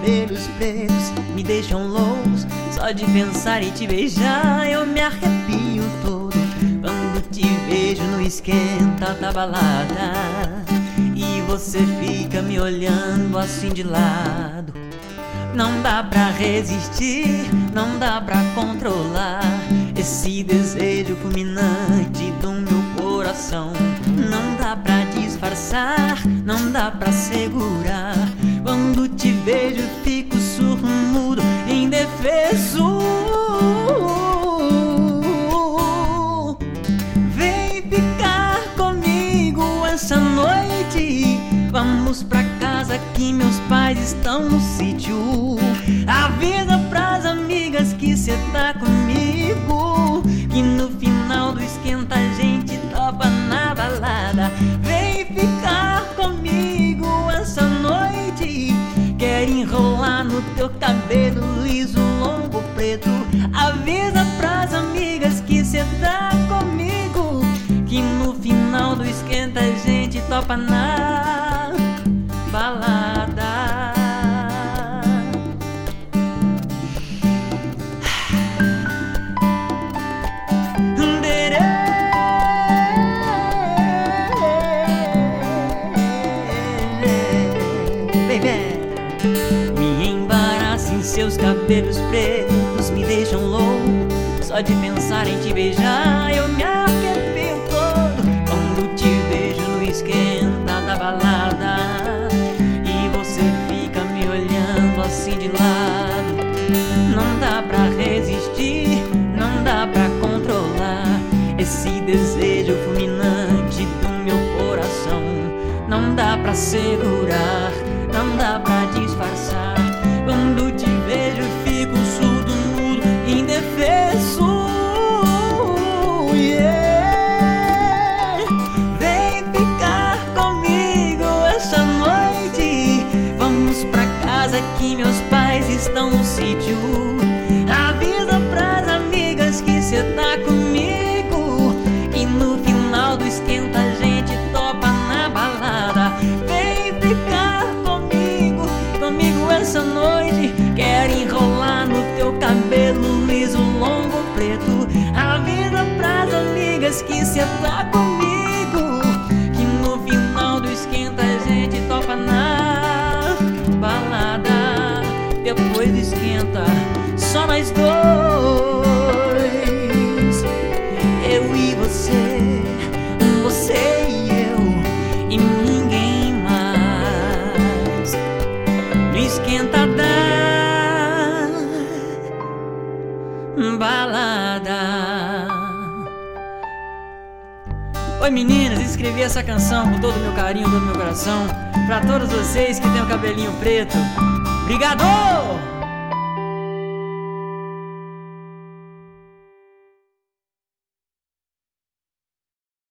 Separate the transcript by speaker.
Speaker 1: cabelos pretos me deixam loucos. Só de pensar em te beijar eu me arrepio todo. Quando te vejo no esquenta da balada e você fica me olhando assim de lado, não dá pra resistir, não dá pra controlar esse desejo fulminante do meu coração. Não dá pra disfarçar, não dá pra segurar. Quando te vejo fico surdo, mudo, indefeso. Vem ficar comigo essa noite. Vamos pra casa que meus pais estão no sítio. Avisa pras amigas que cê tá comigo, que no final do esquenta a gente topa na balada. Vem ficar comigo essa noite. Quero enrolar no teu cabelo liso, longo, preto. Avisa pras amigas que cê tá comigo, que no final do esquenta a gente topa na balada. Me embaraça em seus cabelos pretos, me deixam louco. Só de pensar em te beijar eu me arrepio todo. Quando te vejo no esquenta da balada e você fica me olhando assim de lado, não dá pra resistir, não dá pra controlar esse desejo fulminante do meu coração. Não dá pra segurar, não dá pra disfarçar. Quando te vejo fico surdo, mudo, indefeso. Yeah. Vem ficar comigo essa noite. Vamos pra casa que meus pais estão no sítio. Avisa pras amigas que cê tá comigo, e no final do esquenta a gente topa na balada. Vem ficar comigo essa noite. Quero enrolar no teu cabelo liso, longo, preto. Avisa pras amigas que cê tá comigo, que no final do esquenta a gente topa na balada. Depois do esquenta, só nós dois, eu e você, você e eu, e ninguém mais. No esquenta da balada. Oi meninas, escrevi essa canção com todo o meu carinho, todo o meu coração, pra todos vocês que têm o cabelinho preto. Obrigado!